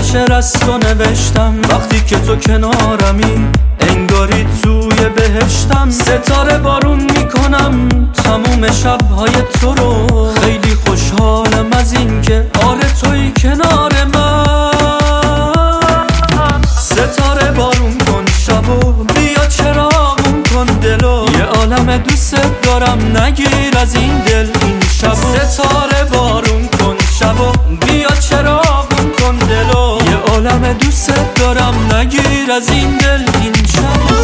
شعر از تو نوشتم، وقتی که تو کنارمی انگاری توی بهشتم. ستاره بارون میکنم تموم شبهای تو رو، خیلی خوشحالم از این که آره توی کنار من. ستاره بارون کن شبو، بیا چراغون کن دلو، یه عالم دوست دارم نگیر از این دل این شبو. ستاره بارون کن شبو، بیا چراغون کن دلو، یه عالم دوست دارم نگیر از این دل این شبو.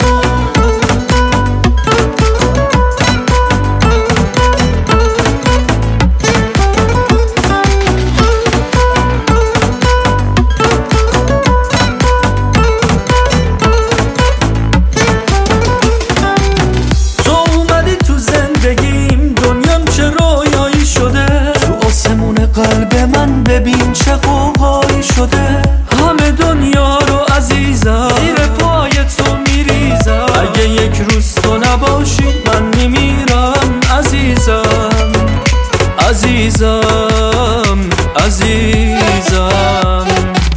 قلب من ببین چه قوقایی شده، همه دنیا رو عزیزم زیر پای تو میریزم. اگه یک روز تو نباشی من میمیرم عزیزم عزیزم عزیزم.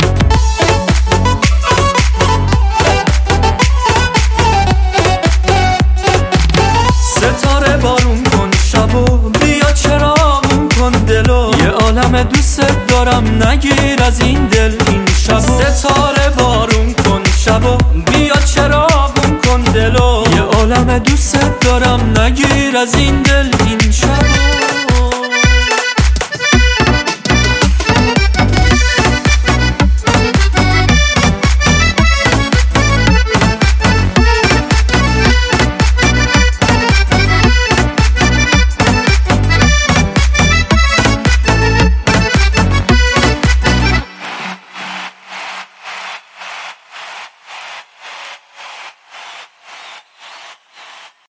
ستاره بارون کن شبو، بیا چراغون کن دلو، یه عالم دوست دارم نگیر از این دل این شبو. ستاره بارون کن شبو، بیا چراغون کن دلو، یه عالم دوست دارم نگیر از این دل این شبو.